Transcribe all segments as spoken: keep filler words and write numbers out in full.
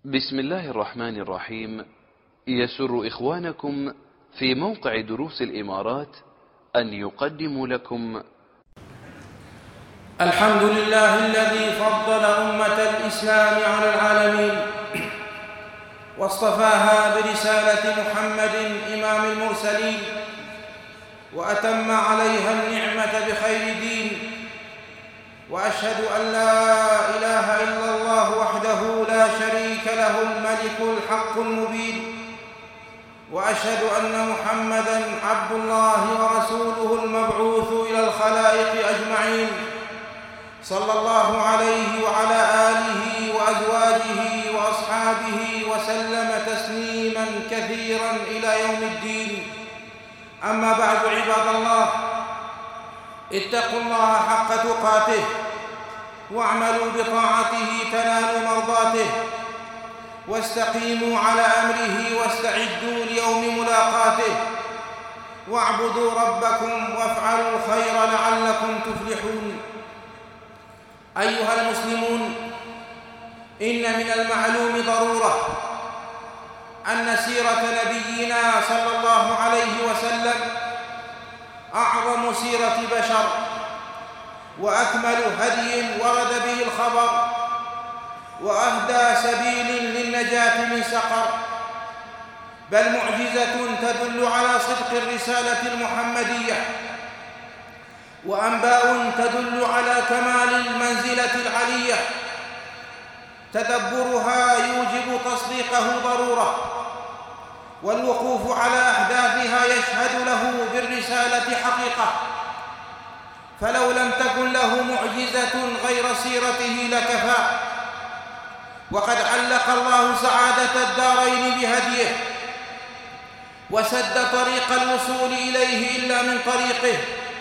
بسم الله الرحمن الرحيم. يسر إخوانكم في موقع دروس الإمارات أن يقدموا لكم الحمد لله الذي فضل أمة الإسلام على العالمين واصطفاها برسالة محمد إمام المرسلين، وأتم عليها النعمة بخير دين، وأشهد أن لا إله إلا الله وحده لا شريك له الملك الحق المبين، وأشهد أن محمدًا عبد الله ورسوله المبعوث إلى الخلائق أجمعين، صلى الله عليه وعلى آله وأزواجه وأصحابه وسلم تسليماً كثيراً إلى يوم الدين. أما بعد، عباد الله، اتقوا الله حق تقاته واعملوا بطاعته تنالوا مرضاته، واستقيموا على أمره واستعدوا ليوم ملاقاته، واعبدوا ربكم وافعلوا الخير لعلكم تفلحون. أيها المسلمون، إن من المعلوم ضرورة أن سيرة نبينا صلى الله عليه وسلم أعظم سيرة بشر، وأكمل هدي ورد به الخبر، وأهدى سبيل للنجاة من سقر، بل معجزة تدل على صدق الرسالة المحمدية، وأنباء تدل على كمال المنزلة العلية. تدبرها يوجب تصديقه ضرورة، والوقوف على أحداثها يشهد له بالرسالة حقيقة، فلو لم تكن له معجزة غير سيرته لكفى. وقد علق الله سعادة الدارين بهديه، وسد طريق الوصول إليه إلا من طريقه،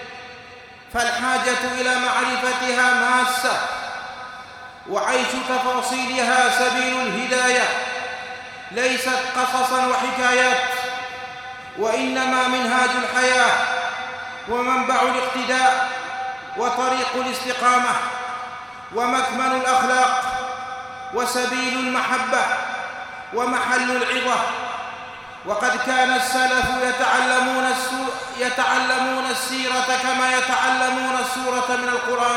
فالحاجة إلى معرفتها ماسة، وعيش تفاصيلها سبيل الهداية، ليست قصصا وحكايات، وإنما منهاج الحياة ومنبع الاقتداء وطريق الاستقامة ومكمن الأخلاق وسبيل المحبة ومحل العظة. وقد كان السلف يتعلمون, يتعلمون السيرة كما يتعلمون السورة من القرآن،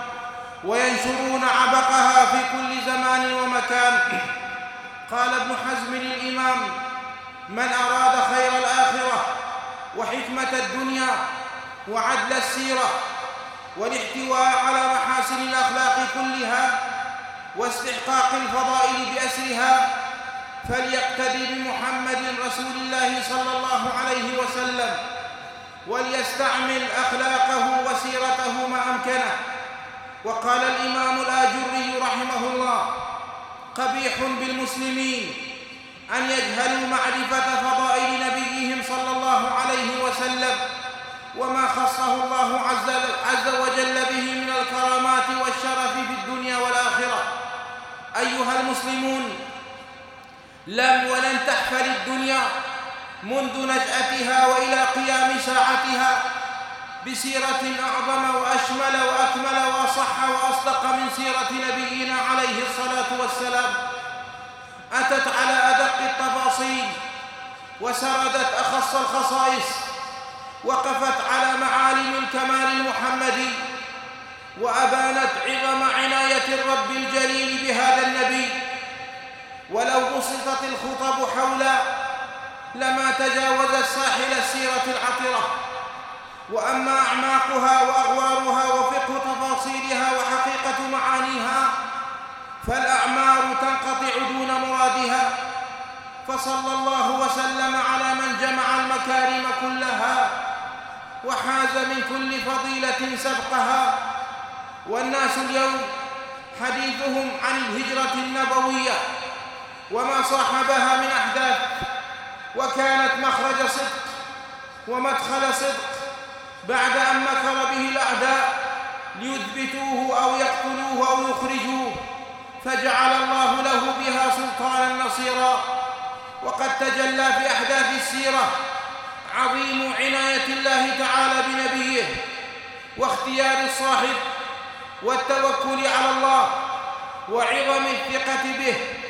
وينشرون عبقها في كل زمان ومكان. قال ابن حزم الإمام: من أراد خير الآخرة وحكمة الدنيا وعدل السيرة والاحتواء على محاسن الأخلاق كلها واستحقاق الفضائل بأسرها، فليقتدي بمحمد رسول الله صلى الله عليه وسلم، وليستعمل أخلاقه وسيرته ما أمكنه. وقال الإمام الآجري رحمه الله: قبيح بالمسلمين أن يجهلوا معرفة فضائل نبيهم صلى الله عليه وسلم وما خصه الله عز وجل به من الكرامات والشرف في الدنيا والآخرة. أيها المسلمون، لم ولن تحفل الدنيا منذ نشأتها وإلى قيام ساعتها بسيرة أعظم وأشمل وأكمل وأصح وأصدق من سيرة نبينا عليه الصلاة والسلام. أتت على أدق التفاصيل، وسردت أخص الخصائص، وقفت على معالم الكمال المحمدي، وأبانت عظم عناية الرب الجليل بهذا النبي. ولو بسطت الخطب حولا لما تجاوزت ساحل السيرة العطرة. وأما أعماقها وأغوارها وفقه تفاصيلها وحقيقة معانيها فالأعمار تنقطع دون مرادها. فصلى الله وسلم على من جمع المكارم كلها وحاز من كل فضيلة سبقها. والناس اليوم حديثهم عن الهجرة النبوية وما صاحبها من أحداث، وكانت مخرج صدق ومدخل صدق بعد أن مكر به الأعداء ليثبتوه أو يقتلوه أو يخرجوه، فجعل الله له بها سلطانا نصيرا. وقد تجلى في أحداث السيرة عظيم عناية الله تعالى بنبيه، واختيار الصاحب، والتوكل على الله، وعظم الثقة به،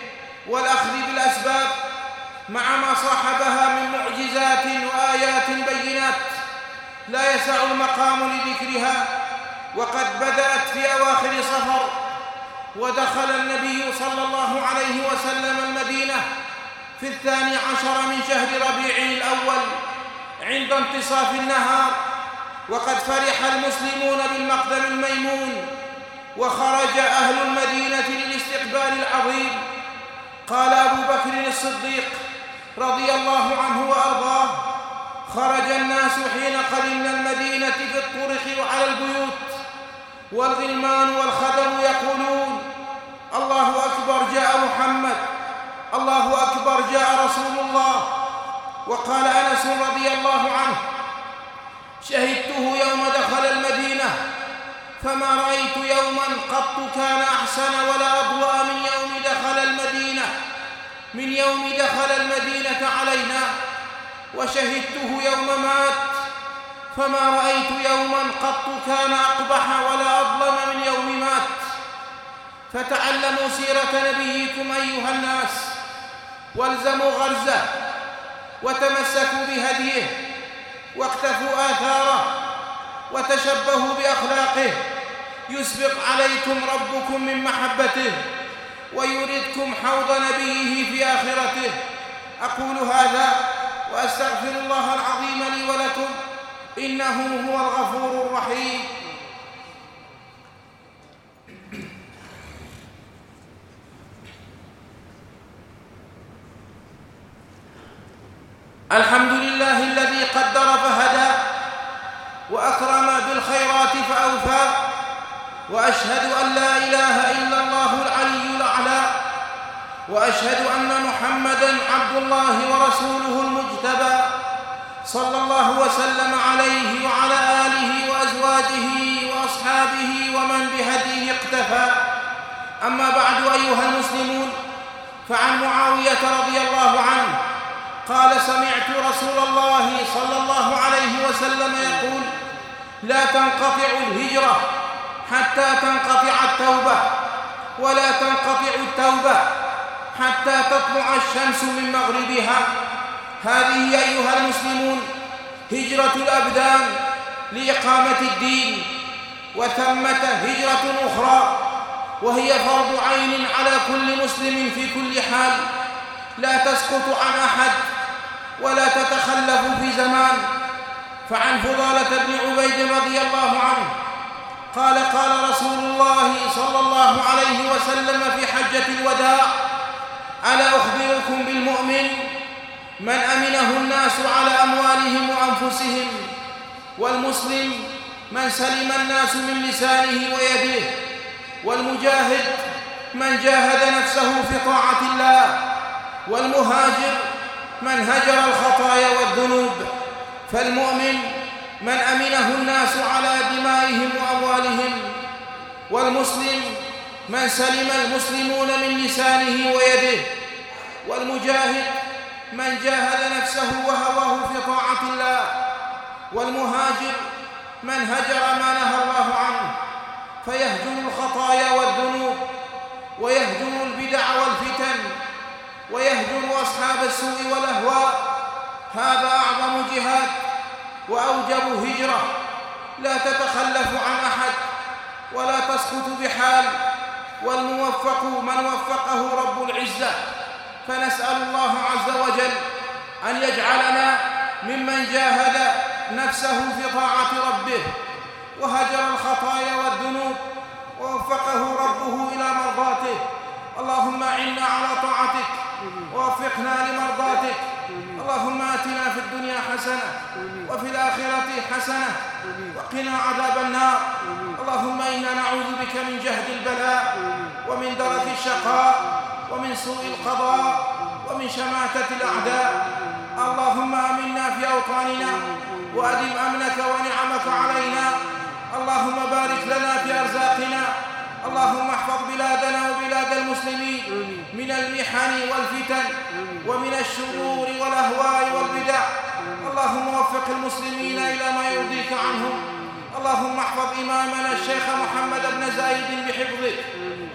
والأخذ بالأسباب مع ما صاحبها من معجزات وآيات بينات لا يسع المقام لذكرها. وقد بدأت في أواخر صفر، ودخل النبي صلى الله عليه وسلم المدينة في الثاني عشر من شهر ربيع الأول عند انتصاف النهار، وقد فرح المسلمون بالمقدم الميمون، وخرج أهل المدينة للاستقبال العظيم. قال أبو بكر الصديق رضي الله عنه وأرضاه: خرج الناس حين قدمنا المدينة في الطرق وعلى البيوت، والغلمان والخدم يقولون: الله أكبر جاء محمد، الله أكبر جاء رسول الله. وقال أنس رضي الله عنه: شهدته يوم دخل المدينة فما رأيت يوما قط كان أحسن ولا أضوأ من يوم دخل المدينة من يوم دخل المدينة علينا، وشهدته يوم مات فما رأيت يوما قط كان أقبح ولا أظلم من يوم مات. فتعلموا سيرة نبيكم أيها الناس، والزموا غرزه، وتمسكوا بهديه، واقتفوا آثاره، وتشبهوا بأخلاقه، يسبق عليكم ربكم من محبته، ويردكم حوض نبيه في آخرته. أقول هذا وأستغفر الله العظيم لي ولكم، إنه هو الغفور الرحيم. الحمد لله الذي قدر فهدى، وأكرم بالخيرات فأوفى، وأشهد أن لا إله إلا الله العلي الأعلى، وأشهد أن محمدًا عبد الله ورسوله المجتبى، صلى الله وسلم عليه وعلى آله وأزواجه وأصحابه ومن بهديه اقتفى. أما بعد أيها المسلمون، فعن معاوية رضي الله عنه قال: سمعت رسول الله صلى الله عليه وسلم يقول: لا تنقطع الهجرة حتى تنقطع التوبة، ولا تنقطع التوبة حتى تطلع الشمس من مغربها. هذه أيها المسلمون هجرة الأبدان لإقامة الدين، وثمة هجرة أخرى وهي فرض عين على كل مسلم في كل حال، لا تسقط عن أحد ولا تتخلف في زمان. فعن فضالة بن عبيد رضي الله عنه قال: قال رسول الله صلى الله عليه وسلم في حجة الوداع: ألا أخبركم بالمؤمن من أمنه الناس على أموالهم وأنفسهم، والمسلم من سلم الناس من لسانه ويده، والمجاهد من جاهد نفسه في طاعة الله، والمهاجر من هجر الخطايا والذنوب. فالمؤمن من أمنه الناس على دمائهم وأموالهم، والمسلم من سلم المسلمون من لسانه ويده، والمجاهد من جاهد نفسه وهواه في طاعة الله، والمهاجر من هجر ما نهى الله عنه، فيهجر الخطايا والذنوب، ويهجر البدع والفتن، ويهجر أصحاب السوء والأهواء. هذا أعظم جهاد وأوجب هجرة لا تتخلف عن أحد ولا تسقط بحال، والموفق من وفقه رب العزة. فنسأل الله عز وجل أن يجعلنا ممن جاهد نفسه في طاعة ربه وهجر الخطايا والذنوب، ووفقه ربه إلى مرضاته. اللهم أعنا على طاعتك ووفقنا لمرضاتك. اللهم آتنا في الدنيا حسنة وفي الآخرة حسنة وقنا عذاب النار. اللهم إنا نعوذ بك من جهد البلاء ومن درك الشقاء ومن سوء القضاء ومن شماتة الأعداء. اللهم آمنا في أوطاننا وأدم أمنك ونعمك علينا. اللهم بارك لنا في أرزاقنا. اللهم احفظ بلادنا وبلاد المسلمين من المحن والفتن ومن الشرور والأهواء والبدع. اللهم وفق المسلمين إلى ما يرضيك عنهم. اللهم احفظ إمامنا الشيخ محمد بن زايد بحفظك.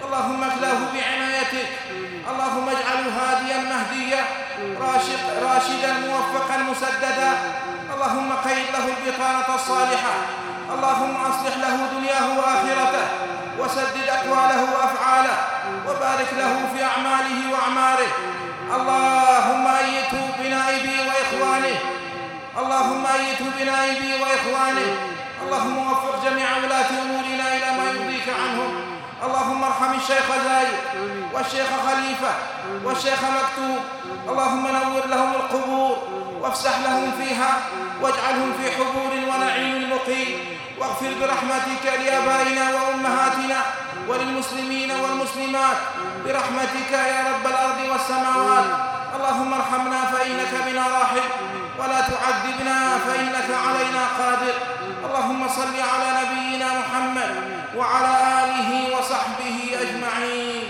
اللهم اكله بعنايتك، اللهم اجعله هاديا مهديا راشدا موفقا مسددا، اللهم قيد له البطانة الصالحة، اللهم أصلح له دنياه وآخرته، وسدد أقواله وأفعاله، وبارك له في أعماله وأعماره. اللهم أيده بنائبه وإخوانه، اللهم أيده بنائبه وإخوانه، اللهم وفق جميع ولاة أمورنا إلى ما يرضيك عنهم. اللهم ارحم الشيخ زايد والشيخ خليفة والشيخ مكتوب، اللهم نور لهم القبور وافسح لهم فيها، واجعلهم في حبور ونعيم مقيم، واغفر برحمتك لآبائنا وأمهاتنا وللمسلمين والمسلمات برحمتك يا رب الأرض والسماوات. اللهم ارحمنا فإنك بنا راحم، ولا تعذبنا فإنك علينا قادر. اللهم صل على نبينا محمد وعلى آله وصحبه أجمعين.